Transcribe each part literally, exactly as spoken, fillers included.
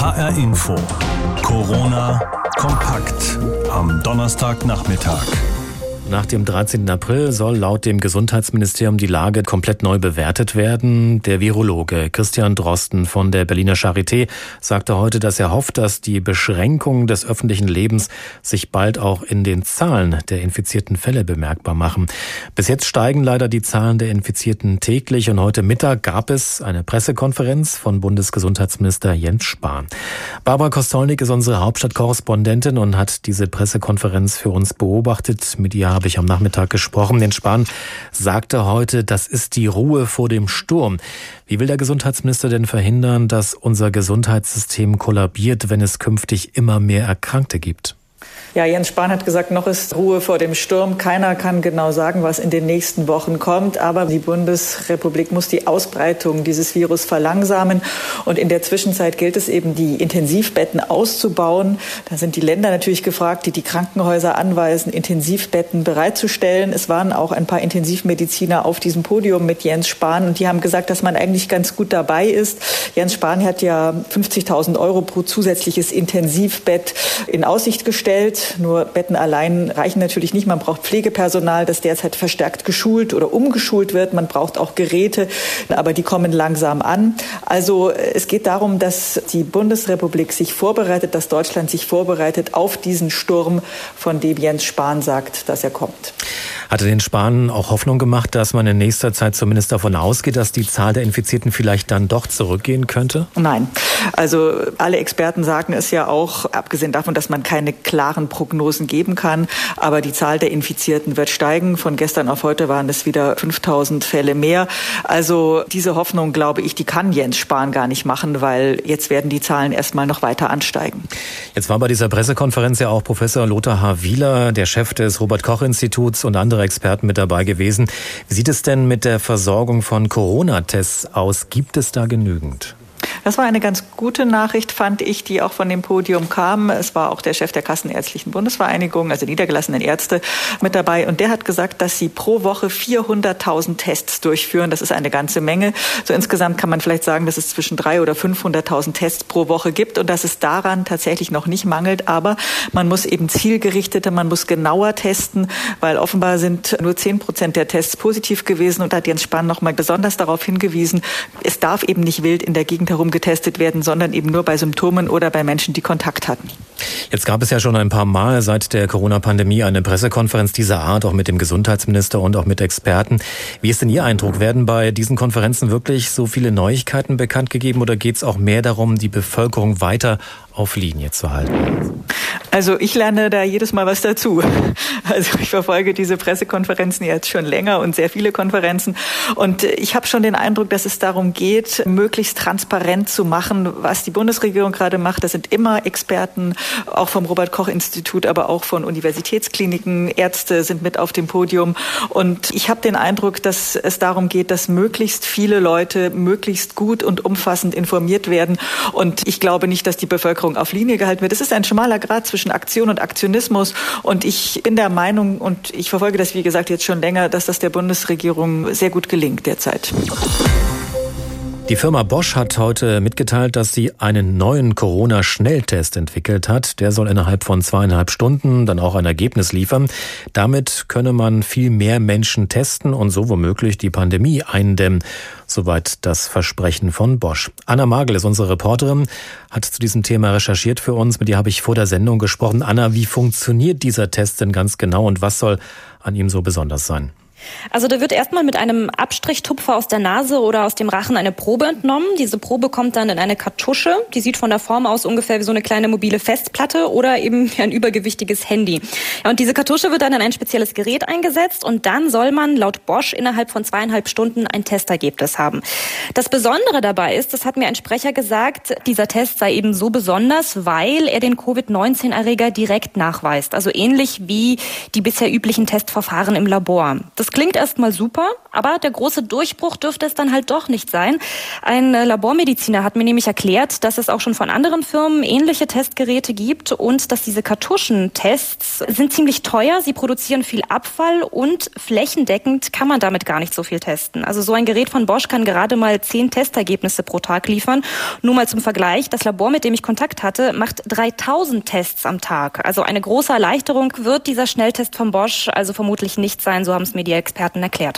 H R Info. Corona kompakt am Donnerstagnachmittag. Nach dem dreizehnten April soll laut dem Gesundheitsministerium die Lage komplett neu bewertet werden. Der Virologe Christian Drosten von der Berliner Charité sagte heute, dass er hofft, dass die Beschränkungen des öffentlichen Lebens sich bald auch in den Zahlen der infizierten Fälle bemerkbar machen. Bis jetzt steigen leider die Zahlen der Infizierten täglich und heute Mittag gab es eine Pressekonferenz von Bundesgesundheitsminister Jens Spahn. Barbara Kostolnik ist unsere Hauptstadtkorrespondentin und hat diese Pressekonferenz für uns beobachtet. Mit ihr habe ich am Nachmittag gesprochen. Jens Spahn sagte heute, das ist die Ruhe vor dem Sturm. Wie will der Gesundheitsminister denn verhindern, dass unser Gesundheitssystem kollabiert, wenn es künftig immer mehr Erkrankte gibt? Ja, Jens Spahn hat gesagt, noch ist Ruhe vor dem Sturm. Keiner kann genau sagen, was in den nächsten Wochen kommt. Aber die Bundesrepublik muss die Ausbreitung dieses Virus verlangsamen. Und in der Zwischenzeit gilt es eben, die Intensivbetten auszubauen. Da sind die Länder natürlich gefragt, die die Krankenhäuser anweisen, Intensivbetten bereitzustellen. Es waren auch ein paar Intensivmediziner auf diesem Podium mit Jens Spahn. Und die haben gesagt, dass man eigentlich ganz gut dabei ist. Jens Spahn hat ja fünfzigtausend Euro pro zusätzliches Intensivbett in Aussicht gestellt. Nur Betten allein reichen natürlich nicht. Man braucht Pflegepersonal, das derzeit verstärkt geschult oder umgeschult wird. Man braucht auch Geräte, aber die kommen langsam an. Also es geht darum, dass die Bundesrepublik sich vorbereitet, dass Deutschland sich vorbereitet auf diesen Sturm, von dem Jens Spahn sagt, dass er kommt. Hatte den Spahn auch Hoffnung gemacht, dass man in nächster Zeit zumindest davon ausgeht, dass die Zahl der Infizierten vielleicht dann doch zurückgehen könnte? Nein. Also alle Experten sagen es ja auch, abgesehen davon, dass man keine klaren Prognosen geben kann. Aber die Zahl der Infizierten wird steigen. Von gestern auf heute waren es wieder fünftausend Fälle mehr. Also diese Hoffnung, glaube ich, die kann Jens Spahn gar nicht machen, weil jetzt werden die Zahlen erstmal noch weiter ansteigen. Jetzt war bei dieser Pressekonferenz ja auch Professor Lothar H. Wieler, der Chef des Robert-Koch-Instituts und andere Experten mit dabei gewesen. Wie sieht es denn mit der Versorgung von Corona-Tests aus? Gibt es da genügend? Das war eine ganz gute Nachricht, fand ich, die auch von dem Podium kam. Es war auch der Chef der Kassenärztlichen Bundesvereinigung, also niedergelassenen Ärzte, mit dabei. Und der hat gesagt, dass sie pro Woche vierhunderttausend Tests durchführen. Das ist eine ganze Menge. So insgesamt kann man vielleicht sagen, dass es zwischen dreihunderttausend oder fünfhunderttausend Tests pro Woche gibt und dass es daran tatsächlich noch nicht mangelt. Aber man muss eben zielgerichteter, man muss genauer testen, weil offenbar sind nur zehn Prozent der Tests positiv gewesen. Und da hat Jens Spahn noch mal besonders darauf hingewiesen, es darf eben nicht wild in der Gegend herum getestet werden, sondern eben nur bei Symptomen oder bei Menschen, die Kontakt hatten. Jetzt gab es ja schon ein paar Mal seit der Corona-Pandemie eine Pressekonferenz dieser Art, auch mit dem Gesundheitsminister und auch mit Experten. Wie ist denn Ihr Eindruck? Werden bei diesen Konferenzen wirklich so viele Neuigkeiten bekannt gegeben oder geht es auch mehr darum, die Bevölkerung weiter auf Linie zu halten? Also ich lerne da jedes Mal was dazu. Also ich verfolge diese Pressekonferenzen jetzt schon länger und sehr viele Konferenzen. Und ich habe schon den Eindruck, dass es darum geht, möglichst transparent zu machen, was die Bundesregierung gerade macht. Das sind immer Experten, auch vom Robert-Koch-Institut, aber auch von Universitätskliniken. Ärzte sind mit auf dem Podium. Und ich habe den Eindruck, dass es darum geht, dass möglichst viele Leute möglichst gut und umfassend informiert werden. Und ich glaube nicht, dass die Bevölkerung auf Linie gehalten wird. Es ist ein schmaler Grat zwischen Aktion und Aktionismus. Und ich bin der Meinung, und ich verfolge das, wie gesagt, jetzt schon länger, dass das der Bundesregierung sehr gut gelingt derzeit. Die Firma Bosch hat heute mitgeteilt, dass sie einen neuen Corona-Schnelltest entwickelt hat. Der soll innerhalb von zweieinhalb Stunden dann auch ein Ergebnis liefern. Damit könne man viel mehr Menschen testen und so womöglich die Pandemie eindämmen. Soweit das Versprechen von Bosch. Anna Magel ist unsere Reporterin, hat zu diesem Thema recherchiert für uns. Mit ihr habe ich vor der Sendung gesprochen. Anna, wie funktioniert dieser Test denn ganz genau und was soll an ihm so besonders sein? Also da wird erstmal mit einem Abstrichtupfer aus der Nase oder aus dem Rachen eine Probe entnommen. Diese Probe kommt dann in eine Kartusche. Die sieht von der Form aus ungefähr wie so eine kleine mobile Festplatte oder eben ein übergewichtiges Handy. Ja, und diese Kartusche wird dann in ein spezielles Gerät eingesetzt und dann soll man laut Bosch innerhalb von zweieinhalb Stunden ein Testergebnis haben. Das Besondere dabei ist, das hat mir ein Sprecher gesagt, dieser Test sei eben so besonders, weil er den Covid neunzehn Erreger direkt nachweist. Also ähnlich wie die bisher üblichen Testverfahren im Labor. Das klingt erstmal super, aber der große Durchbruch dürfte es dann halt doch nicht sein. Ein Labormediziner hat mir nämlich erklärt, dass es auch schon von anderen Firmen ähnliche Testgeräte gibt und dass diese Kartuschentests sind ziemlich teuer, sie produzieren viel Abfall und flächendeckend kann man damit gar nicht so viel testen. Also so ein Gerät von Bosch kann gerade mal zehn Testergebnisse pro Tag liefern. Nur mal zum Vergleich, das Labor, mit dem ich Kontakt hatte, macht dreitausend Tests am Tag. Also eine große Erleichterung wird dieser Schnelltest von Bosch also vermutlich nicht sein, so haben es mir die Experten erklärt.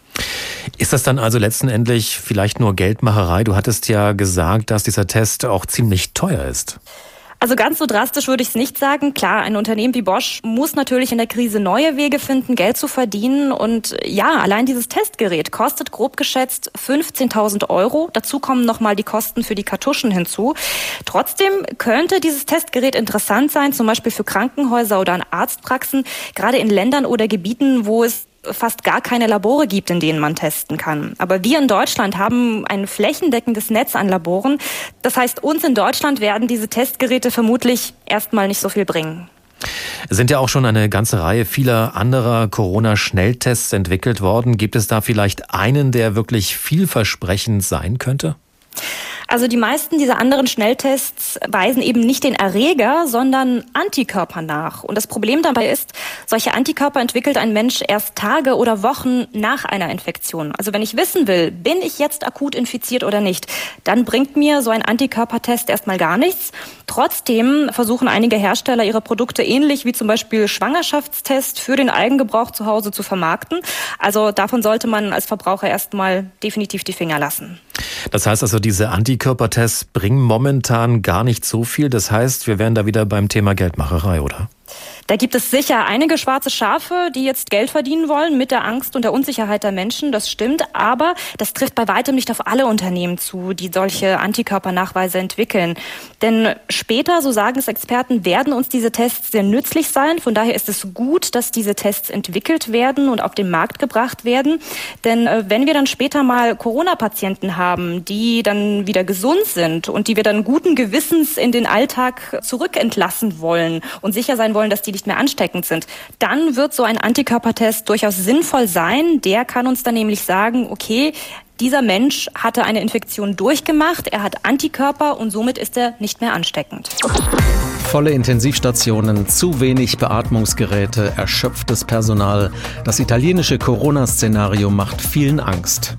Ist das dann also letztendlich vielleicht nur Geldmacherei? Du hattest ja gesagt, dass dieser Test auch ziemlich teuer ist. Also ganz so drastisch würde ich es nicht sagen. Klar, ein Unternehmen wie Bosch muss natürlich in der Krise neue Wege finden, Geld zu verdienen. Und ja, allein dieses Testgerät kostet grob geschätzt fünfzehntausend Euro. Dazu kommen nochmal die Kosten für die Kartuschen hinzu. Trotzdem könnte dieses Testgerät interessant sein, zum Beispiel für Krankenhäuser oder an Arztpraxen, gerade in Ländern oder Gebieten, wo es fast gar keine Labore gibt, in denen man testen kann. Aber wir in Deutschland haben ein flächendeckendes Netz an Laboren. Das heißt, uns in Deutschland werden diese Testgeräte vermutlich erstmal nicht so viel bringen. Es sind ja auch schon eine ganze Reihe vieler anderer Corona-Schnelltests entwickelt worden. Gibt es da vielleicht einen, der wirklich vielversprechend sein könnte? Also die meisten dieser anderen Schnelltests weisen eben nicht den Erreger, sondern Antikörper nach. Und das Problem dabei ist, solche Antikörper entwickelt ein Mensch erst Tage oder Wochen nach einer Infektion. Also wenn ich wissen will, bin ich jetzt akut infiziert oder nicht, dann bringt mir so ein Antikörpertest erstmal gar nichts. Trotzdem versuchen einige Hersteller ihre Produkte ähnlich wie zum Beispiel Schwangerschaftstest für den Eigengebrauch zu Hause zu vermarkten. Also davon sollte man als Verbraucher erstmal definitiv die Finger lassen. Das heißt also, diese Antikörpertests bringen momentan gar nicht so viel. Das heißt, wir wären da wieder beim Thema Geldmacherei, oder? Da gibt es sicher einige schwarze Schafe, die jetzt Geld verdienen wollen mit der Angst und der Unsicherheit der Menschen. Das stimmt, aber das trifft bei weitem nicht auf alle Unternehmen zu, die solche Antikörpernachweise entwickeln. Denn später, so sagen es Experten, werden uns diese Tests sehr nützlich sein. Von daher ist es gut, dass diese Tests entwickelt werden und auf den Markt gebracht werden. Denn äh, wenn wir dann später mal Corona-Patienten haben, die dann wieder gesund sind und die wir dann guten Gewissens in den Alltag zurückentlassen wollen und sicher sein wollen, dass die nicht mehr ansteckend sind, dann wird so ein Antikörpertest durchaus sinnvoll sein. Der kann uns dann nämlich sagen, okay, dieser Mensch hatte eine Infektion durchgemacht, er hat Antikörper und somit ist er nicht mehr ansteckend. Volle Intensivstationen, zu wenig Beatmungsgeräte, erschöpftes Personal. Das italienische Corona-Szenario macht vielen Angst.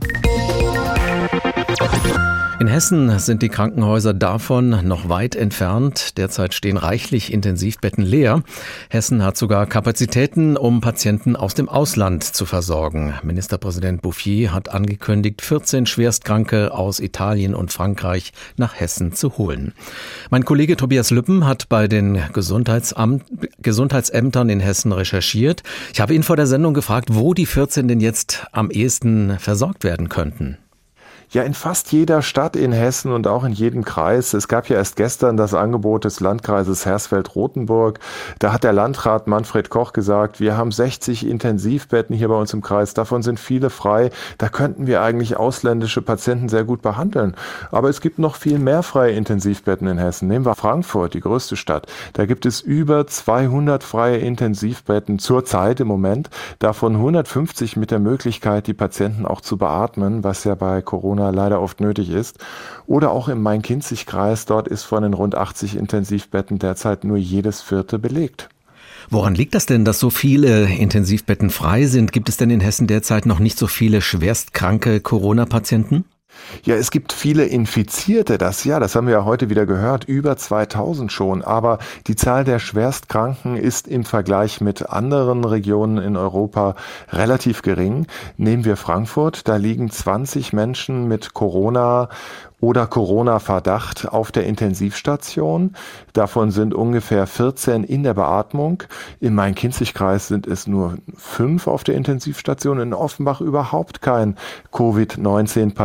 In Hessen sind die Krankenhäuser davon noch weit entfernt. Derzeit stehen reichlich Intensivbetten leer. Hessen hat sogar Kapazitäten, um Patienten aus dem Ausland zu versorgen. Ministerpräsident Bouffier hat angekündigt, vierzehn Schwerstkranke aus Italien und Frankreich nach Hessen zu holen. Mein Kollege Tobias Lüppen hat bei den Gesundheitsamt, Gesundheitsämtern in Hessen recherchiert. Ich habe ihn vor der Sendung gefragt, wo die vierzehn denn jetzt am ehesten versorgt werden könnten. Ja, in fast jeder Stadt in Hessen und auch in jedem Kreis. Es gab ja erst gestern das Angebot des Landkreises Hersfeld-Rotenburg. Da hat der Landrat Manfred Koch gesagt, wir haben sechzig Intensivbetten hier bei uns im Kreis. Davon sind viele frei. Da könnten wir eigentlich ausländische Patienten sehr gut behandeln. Aber es gibt noch viel mehr freie Intensivbetten in Hessen. Nehmen wir Frankfurt, die größte Stadt. Da gibt es über zweihundert freie Intensivbetten zurzeit im Moment. Davon hundertfünfzig mit der Möglichkeit, die Patienten auch zu beatmen, was ja bei Corona leider oft nötig ist. Oder auch im Main-Kinzig-Kreis, dort ist von den rund achtzig Intensivbetten derzeit nur jedes vierte belegt. Woran liegt das denn, dass so viele Intensivbetten frei sind? Gibt es denn in Hessen derzeit noch nicht so viele schwerstkranke Corona-Patienten? Ja, es gibt viele Infizierte, das ja, das haben wir ja heute wieder gehört, über zweitausend schon. Aber die Zahl der Schwerstkranken ist im Vergleich mit anderen Regionen in Europa relativ gering. Nehmen wir Frankfurt, da liegen zwanzig Menschen mit Corona oder Corona-Verdacht auf der Intensivstation. Davon sind ungefähr vierzehn in der Beatmung. Im Main-Kinzig-Kreis sind es nur fünf auf der Intensivstation. In Offenbach überhaupt kein Covid neunzehn Patient.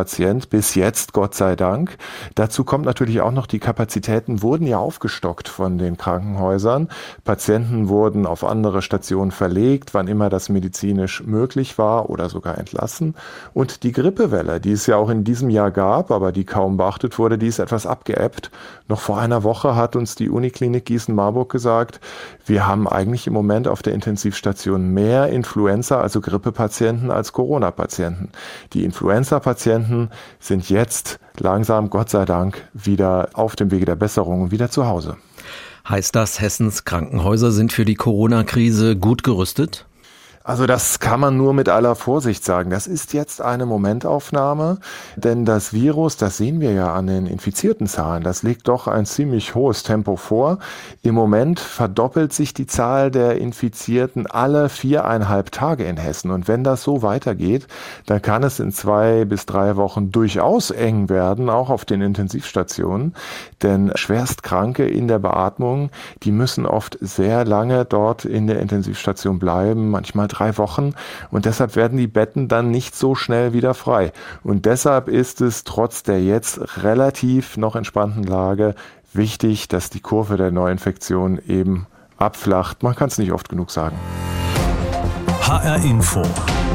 Prozent bis jetzt, Gott sei Dank. Dazu kommt natürlich auch noch, die Kapazitäten wurden ja aufgestockt von den Krankenhäusern. Patienten wurden auf andere Stationen verlegt, wann immer das medizinisch möglich war oder sogar entlassen. Und die Grippewelle, die es ja auch in diesem Jahr gab, aber die kaum beachtet wurde, die ist etwas abgeebbt. Noch vor einer Woche hat uns die Uniklinik Gießen-Marburg gesagt, wir haben eigentlich im Moment auf der Intensivstation mehr Influenza, also Grippepatienten, als Corona-Patienten. Die Influenza-Patienten sind jetzt langsam, Gott sei Dank, wieder auf dem Wege der Besserung und wieder zu Hause. Heißt das, Hessens Krankenhäuser sind für die Corona-Krise gut gerüstet? Also das kann man nur mit aller Vorsicht sagen. Das ist jetzt eine Momentaufnahme, denn das Virus, das sehen wir ja an den infizierten Zahlen, das legt doch ein ziemlich hohes Tempo vor. Im Moment verdoppelt sich die Zahl der Infizierten alle viereinhalb Tage in Hessen. Und wenn das so weitergeht, dann kann es in zwei bis drei Wochen durchaus eng werden, auch auf den Intensivstationen. Denn Schwerstkranke in der Beatmung, die müssen oft sehr lange dort in der Intensivstation bleiben, manchmal drei Wochen, und deshalb werden die Betten dann nicht so schnell wieder frei. Und deshalb ist es trotz der jetzt relativ noch entspannten Lage wichtig, dass die Kurve der Neuinfektion eben abflacht. Man kann es nicht oft genug sagen. H R Info.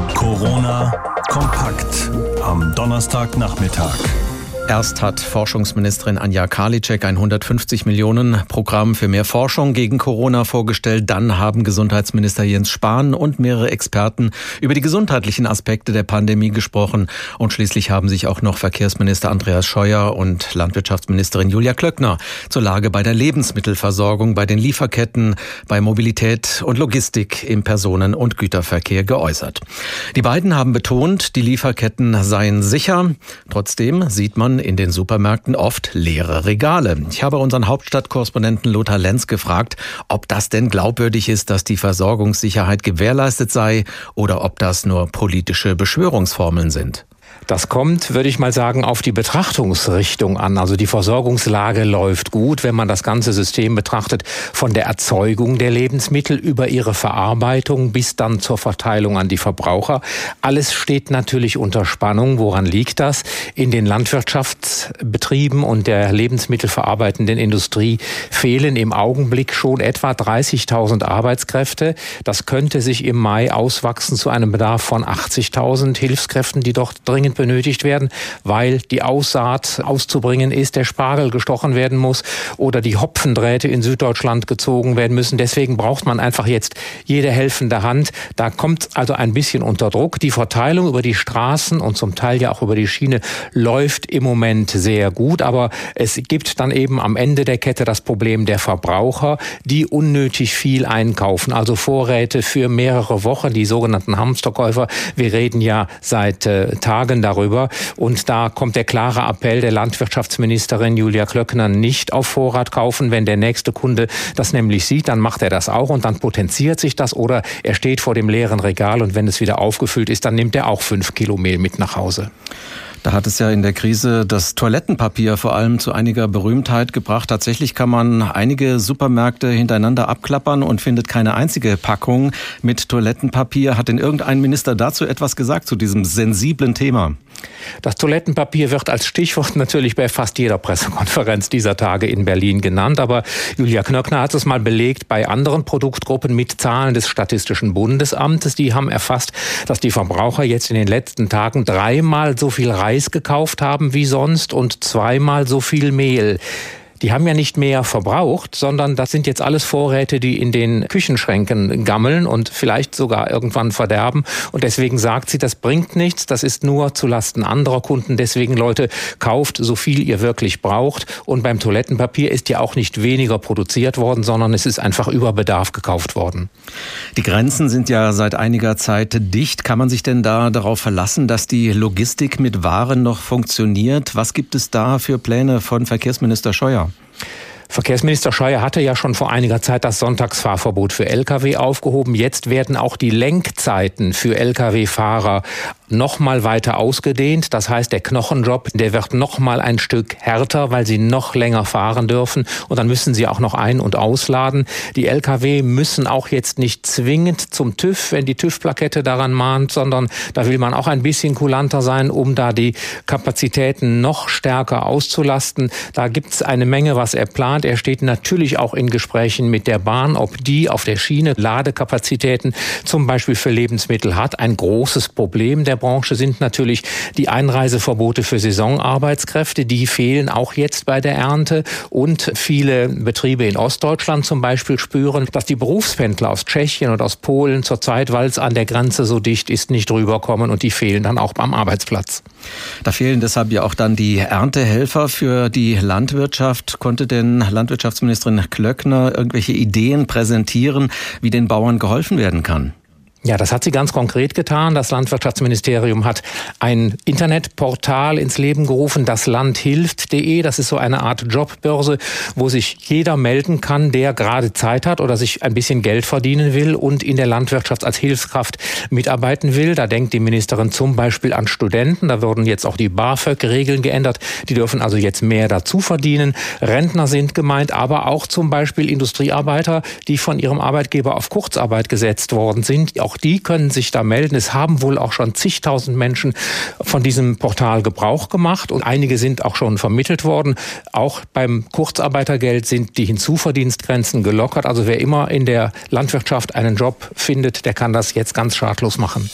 Corona kompakt am Donnerstagnachmittag. Erst hat Forschungsministerin Anja Karliczek ein hundertfünfzig Millionen Programm für mehr Forschung gegen Corona vorgestellt. Dann haben Gesundheitsminister Jens Spahn und mehrere Experten über die gesundheitlichen Aspekte der Pandemie gesprochen. Und schließlich haben sich auch noch Verkehrsminister Andreas Scheuer und Landwirtschaftsministerin Julia Klöckner zur Lage bei der Lebensmittelversorgung, bei den Lieferketten, bei Mobilität und Logistik im Personen- und Güterverkehr geäußert. Die beiden haben betont, die Lieferketten seien sicher. Trotzdem sieht man in den Supermärkten oft leere Regale. Ich habe unseren Hauptstadtkorrespondenten Lothar Lenz gefragt, ob das denn glaubwürdig ist, dass die Versorgungssicherheit gewährleistet sei oder ob das nur politische Beschwörungsformeln sind. Das kommt, würde ich mal sagen, auf die Betrachtungsrichtung an. Also die Versorgungslage läuft gut, wenn man das ganze System betrachtet, von der Erzeugung der Lebensmittel über ihre Verarbeitung bis dann zur Verteilung an die Verbraucher. Alles steht natürlich unter Spannung. Woran liegt das? In den Landwirtschaftsbetrieben und der lebensmittelverarbeitenden Industrie fehlen im Augenblick schon etwa dreißigtausend Arbeitskräfte. Das könnte sich im Mai auswachsen zu einem Bedarf von achtzigtausend Hilfskräften, die dort dringend benötigt werden, weil die Aussaat auszubringen ist, der Spargel gestochen werden muss oder die Hopfendrähte in Süddeutschland gezogen werden müssen. Deswegen braucht man einfach jetzt jede helfende Hand. Da kommt also ein bisschen unter Druck. Die Verteilung über die Straßen und zum Teil ja auch über die Schiene läuft im Moment sehr gut, aber es gibt dann eben am Ende der Kette das Problem der Verbraucher, die unnötig viel einkaufen, also Vorräte für mehrere Wochen, die sogenannten Hamsterkäufer. Wir reden ja seit äh, Tagen darüber. Und da kommt der klare Appell der Landwirtschaftsministerin Julia Klöckner: nicht auf Vorrat kaufen. Wenn der nächste Kunde das nämlich sieht, dann macht er das auch und dann potenziert sich das, oder er steht vor dem leeren Regal und wenn es wieder aufgefüllt ist, dann nimmt er auch fünf Kilo Mehl mit nach Hause. Da hat es ja in der Krise das Toilettenpapier vor allem zu einiger Berühmtheit gebracht. Tatsächlich kann man einige Supermärkte hintereinander abklappern und findet keine einzige Packung mit Toilettenpapier. Hat denn irgendein Minister dazu etwas gesagt, zu diesem sensiblen Thema? Das Toilettenpapier wird als Stichwort natürlich bei fast jeder Pressekonferenz dieser Tage in Berlin genannt. Aber Julia Klöckner hat es mal belegt bei anderen Produktgruppen mit Zahlen des Statistischen Bundesamtes. Die haben erfasst, dass die Verbraucher jetzt in den letzten Tagen dreimal so viel Reis gekauft haben wie sonst und zweimal so viel Mehl. Die haben ja nicht mehr verbraucht, sondern das sind jetzt alles Vorräte, die in den Küchenschränken gammeln und vielleicht sogar irgendwann verderben. Und deswegen sagt sie, das bringt nichts, das ist nur zulasten anderer Kunden. Deswegen, Leute, kauft so viel ihr wirklich braucht. Und beim Toilettenpapier ist ja auch nicht weniger produziert worden, sondern es ist einfach über Bedarf gekauft worden. Die Grenzen sind ja seit einiger Zeit dicht. Kann man sich denn da darauf verlassen, dass die Logistik mit Waren noch funktioniert? Was gibt es da für Pläne von Verkehrsminister Scheuer? Verkehrsminister Scheuer hatte ja schon vor einiger Zeit das Sonntagsfahrverbot für Lkw aufgehoben. Jetzt werden auch die Lenkzeiten für Lkw-Fahrer noch mal weiter ausgedehnt. Das heißt, der Knochenjob, der wird noch mal ein Stück härter, weil sie noch länger fahren dürfen. Und dann müssen sie auch noch ein- und ausladen. Die L K W müssen auch jetzt nicht zwingend zum TÜV, wenn die TÜV-Plakette daran mahnt, sondern da will man auch ein bisschen kulanter sein, um da die Kapazitäten noch stärker auszulasten. Da gibt es eine Menge, was er plant. Er steht natürlich auch in Gesprächen mit der Bahn, ob die auf der Schiene Ladekapazitäten zum Beispiel für Lebensmittel hat. Ein großes Problem der Branche sind natürlich die Einreiseverbote für Saisonarbeitskräfte. Die fehlen auch jetzt bei der Ernte. Und viele Betriebe in Ostdeutschland zum Beispiel spüren, dass die Berufspendler aus Tschechien und aus Polen zurzeit, weil es an der Grenze so dicht ist, nicht rüberkommen und die fehlen dann auch am Arbeitsplatz. Da fehlen deshalb ja auch dann die Erntehelfer für die Landwirtschaft. Konnte denn Landwirtschaftsministerin Klöckner irgendwelche Ideen präsentieren, wie den Bauern geholfen werden kann? Ja, das hat sie ganz konkret getan. Das Landwirtschaftsministerium hat ein Internetportal ins Leben gerufen, das Land hilft punkt de. Das ist so eine Art Jobbörse, wo sich jeder melden kann, der gerade Zeit hat oder sich ein bisschen Geld verdienen will und in der Landwirtschaft als Hilfskraft mitarbeiten will. Da denkt die Ministerin zum Beispiel an Studenten. Da wurden jetzt auch die BAföG-Regeln geändert. Die dürfen also jetzt mehr dazu verdienen. Rentner sind gemeint, aber auch zum Beispiel Industriearbeiter, die von ihrem Arbeitgeber auf Kurzarbeit gesetzt worden sind. Auch die können sich da melden. Es haben wohl auch schon zigtausend Menschen von diesem Portal Gebrauch gemacht und einige sind auch schon vermittelt worden. Auch beim Kurzarbeitergeld sind die Hinzuverdienstgrenzen gelockert. Also wer immer in der Landwirtschaft einen Job findet, der kann das jetzt ganz schadlos machen.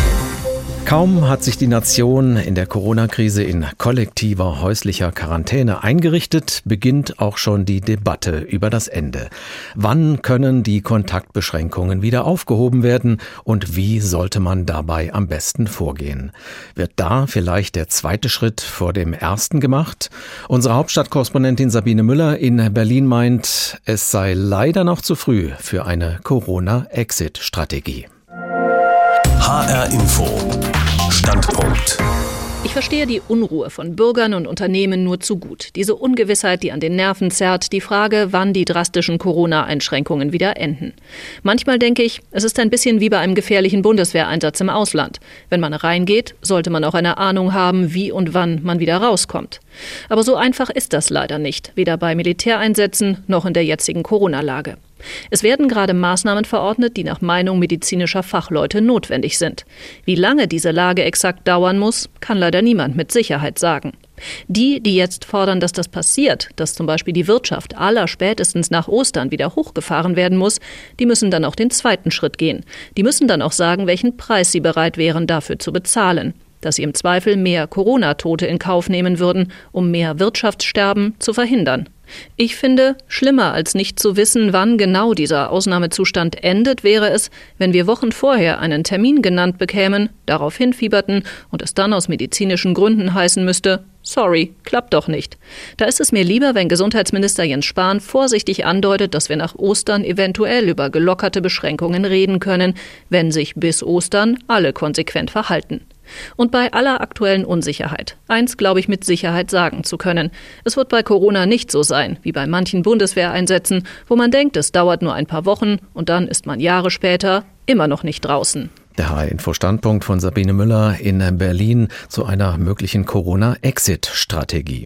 Kaum hat sich die Nation in der Corona-Krise in kollektiver häuslicher Quarantäne eingerichtet, beginnt auch schon die Debatte über das Ende. Wann können die Kontaktbeschränkungen wieder aufgehoben werden und wie sollte man dabei am besten vorgehen? Wird da vielleicht der zweite Schritt vor dem ersten gemacht? Unsere Hauptstadtkorrespondentin Sabine Müller in Berlin meint, es sei leider noch zu früh für eine Corona-Exit-Strategie. H R Info. Standpunkt. Ich verstehe die Unruhe von Bürgern und Unternehmen nur zu gut. Diese Ungewissheit, die an den Nerven zerrt, die Frage, wann die drastischen Corona-Einschränkungen wieder enden. Manchmal denke ich, es ist ein bisschen wie bei einem gefährlichen Bundeswehreinsatz im Ausland. Wenn man reingeht, sollte man auch eine Ahnung haben, wie und wann man wieder rauskommt. Aber so einfach ist das leider nicht, weder bei Militäreinsätzen noch in der jetzigen Corona-Lage. Es werden gerade Maßnahmen verordnet, die nach Meinung medizinischer Fachleute notwendig sind. Wie lange diese Lage exakt dauern muss, kann leider niemand mit Sicherheit sagen. Die, die jetzt fordern, dass das passiert, dass zum Beispiel die Wirtschaft allerspätestens nach Ostern wieder hochgefahren werden muss, die müssen dann auch den zweiten Schritt gehen. Die müssen dann auch sagen, welchen Preis sie bereit wären, dafür zu bezahlen. Dass sie im Zweifel mehr Corona-Tote in Kauf nehmen würden, um mehr Wirtschaftssterben zu verhindern. Ich finde, schlimmer als nicht zu wissen, wann genau dieser Ausnahmezustand endet, wäre es, wenn wir Wochen vorher einen Termin genannt bekämen, darauf hinfieberten und es dann aus medizinischen Gründen heißen müsste, sorry, klappt doch nicht. Da ist es mir lieber, wenn Gesundheitsminister Jens Spahn vorsichtig andeutet, dass wir nach Ostern eventuell über gelockerte Beschränkungen reden können, wenn sich bis Ostern alle konsequent verhalten. Und bei aller aktuellen Unsicherheit, eins glaube ich mit Sicherheit sagen zu können, es wird bei Corona nicht so sein, wie bei manchen Bundeswehreinsätzen, wo man denkt, es dauert nur ein paar Wochen und dann ist man Jahre später immer noch nicht draußen. Der H R-Info-Standpunkt von Sabine Müller in Berlin zu einer möglichen Corona-Exit-Strategie.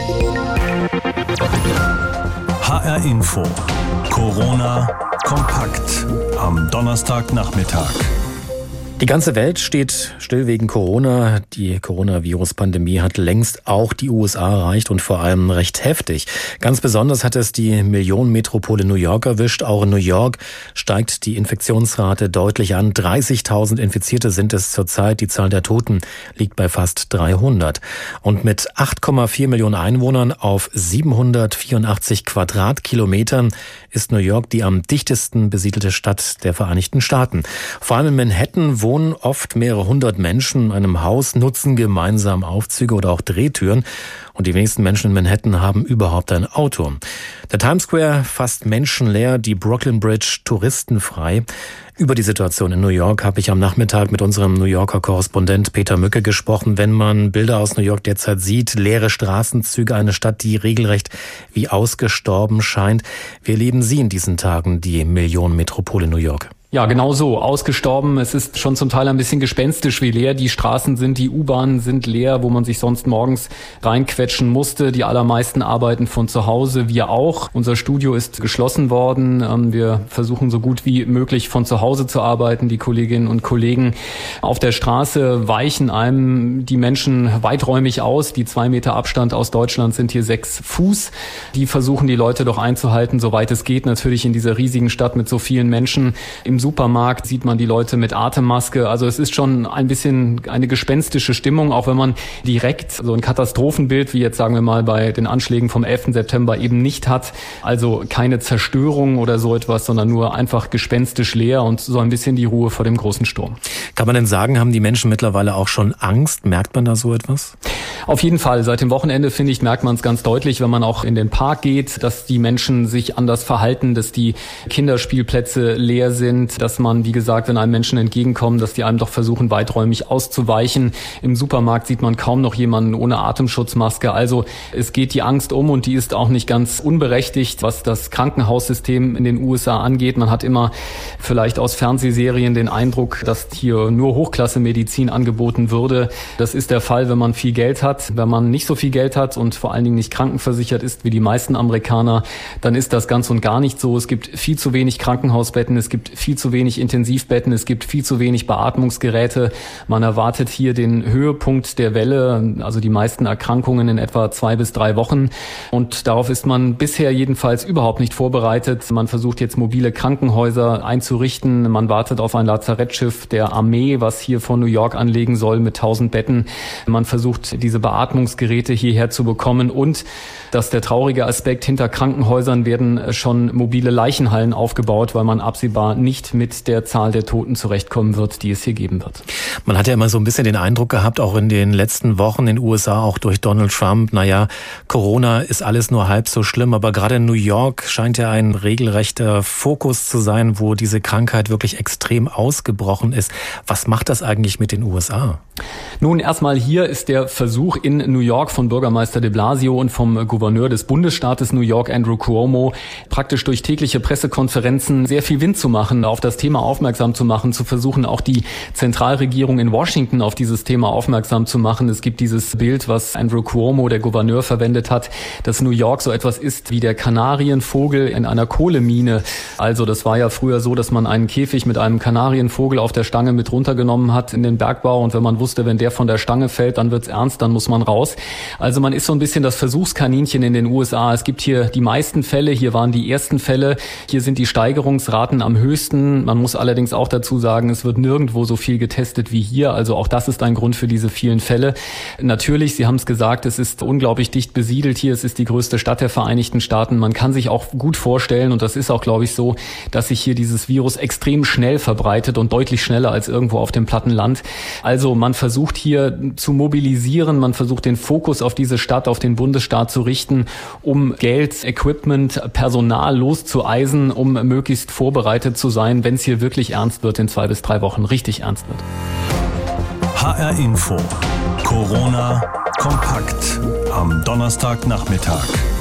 H R-Info. Corona kompakt am Donnerstagnachmittag. Die ganze Welt steht still wegen Corona. Die Coronavirus-Pandemie hat längst auch die U S A erreicht und vor allem recht heftig. Ganz besonders hat es die Millionenmetropole New York erwischt. Auch in New York steigt die Infektionsrate deutlich an. dreißigtausend Infizierte sind es zurzeit. Die Zahl der Toten liegt bei fast dreihundert. Und mit acht Komma vier Millionen Einwohnern auf siebenhundertvierundachtzig Quadratkilometern ist New York die am dichtesten besiedelte Stadt der Vereinigten Staaten. Vor allem in Manhattan wohnen oft mehrere hundert Menschen in einem Haus, nutzen gemeinsam Aufzüge oder auch Drehtüren. Und die wenigsten Menschen in Manhattan haben überhaupt ein Auto. Der Times Square fast menschenleer, die Brooklyn Bridge touristenfrei. Über die Situation in New York habe ich am Nachmittag mit unserem New Yorker Korrespondent Peter Mücke gesprochen. Wenn man Bilder aus New York derzeit sieht, leere Straßenzüge, eine Stadt, die regelrecht wie ausgestorben scheint. Wie erleben Sie in diesen Tagen die Millionenmetropole New York? Ja, genau so. Ausgestorben. Es ist schon zum Teil ein bisschen gespenstisch, wie leer die Straßen sind. Die U-Bahnen sind leer, wo man sich sonst morgens reinquetschen musste. Die allermeisten arbeiten von zu Hause. Wir auch. Unser Studio ist geschlossen worden. Wir versuchen so gut wie möglich von zu Hause zu arbeiten. Die Kolleginnen und Kollegen auf der Straße weichen einem die Menschen weiträumig aus. Die zwei Meter Abstand aus Deutschland sind hier sechs Fuß. Die versuchen die Leute doch einzuhalten, soweit es geht. Natürlich in dieser riesigen Stadt mit so vielen Menschen. Im Supermarkt sieht man die Leute mit Atemmaske. Also es ist schon ein bisschen eine gespenstische Stimmung, auch wenn man direkt so ein Katastrophenbild, wie jetzt sagen wir mal bei den Anschlägen vom elften September eben nicht hat. Also keine Zerstörung oder so etwas, sondern nur einfach gespenstisch leer und so ein bisschen die Ruhe vor dem großen Sturm. Kann man denn sagen, haben die Menschen mittlerweile auch schon Angst? Merkt man da so etwas? Auf jeden Fall. Seit dem Wochenende, finde ich, merkt man es ganz deutlich, wenn man auch in den Park geht, dass die Menschen sich anders verhalten, dass die Kinderspielplätze leer sind, dass man, wie gesagt, wenn einem Menschen entgegenkommen, dass die einem doch versuchen, weiträumig auszuweichen. Im Supermarkt sieht man kaum noch jemanden ohne Atemschutzmaske. Also es geht die Angst um und die ist auch nicht ganz unberechtigt, was das Krankenhaussystem in den U S A angeht. Man hat immer vielleicht aus Fernsehserien den Eindruck, dass hier nur Hochklasse-Medizin angeboten würde. Das ist der Fall, wenn man viel Geld hat. Wenn man nicht so viel Geld hat und vor allen Dingen nicht krankenversichert ist wie die meisten Amerikaner, dann ist das ganz und gar nicht so. Es gibt viel zu wenig Krankenhausbetten, es gibt viel zu wenig Intensivbetten, es gibt viel zu wenig Beatmungsgeräte. Man erwartet hier den Höhepunkt der Welle, also die meisten Erkrankungen in etwa zwei bis drei Wochen. Und darauf ist man bisher jedenfalls überhaupt nicht vorbereitet. Man versucht jetzt mobile Krankenhäuser einzurichten. Man wartet auf ein Lazarettschiff der Armee, was hier von New York anlegen soll mit tausend Betten. Man versucht, diese Beatmungsgeräte hierher zu bekommen. Und dass der traurige Aspekt, hinter Krankenhäusern werden schon mobile Leichenhallen aufgebaut, weil man absehbar nicht mit der Zahl der Toten zurechtkommen wird, die es hier geben wird. Man hat ja immer so ein bisschen den Eindruck gehabt, auch in den letzten Wochen in den U S A, auch durch Donald Trump, naja, Corona ist alles nur halb so schlimm, aber gerade in New York scheint ja ein regelrechter Fokus zu sein, wo diese Krankheit wirklich extrem ausgebrochen ist. Was macht das eigentlich mit den U S A? Nun, erstmal hier ist der Versuch in New York von Bürgermeister de Blasio und vom Gouverneur des Bundesstaates New York, Andrew Cuomo, praktisch durch tägliche Pressekonferenzen sehr viel Wind zu machen, auf das Thema aufmerksam zu machen, zu versuchen, auch die Zentralregierung in Washington auf dieses Thema aufmerksam zu machen. Es gibt dieses Bild, was Andrew Cuomo, der Gouverneur, verwendet hat, dass New York so etwas ist wie der Kanarienvogel in einer Kohlemine. Also das war ja früher so, dass man einen Käfig mit einem Kanarienvogel auf der Stange mit runtergenommen hat in den Bergbau und wenn man wusste, wenn der von der Stange fällt, dann wird's ernst, dann muss man raus. Also man ist so ein bisschen das Versuchskaninchen in den U S A. Es gibt hier die meisten Fälle, hier waren die ersten Fälle, hier sind die Steigerungsraten am höchsten. Man muss allerdings auch dazu sagen, es wird nirgendwo so viel getestet wie hier. Also auch das ist ein Grund für diese vielen Fälle. Natürlich, Sie haben es gesagt, es ist unglaublich dicht besiedelt hier. Es ist die größte Stadt der Vereinigten Staaten. Man kann sich auch gut vorstellen, und das ist auch, glaube ich, so, dass sich hier dieses Virus extrem schnell verbreitet und deutlich schneller als irgendwo auf dem platten Land. Also man versucht hier zu mobilisieren, man versucht den Fokus auf diese Stadt, auf den Bundesstaat zu richten, um Geld, Equipment, Personal loszueisen, um möglichst vorbereitet zu sein, wenn es hier wirklich ernst wird in zwei bis drei Wochen, richtig ernst wird. H R Info. Corona kompakt am Donnerstagnachmittag.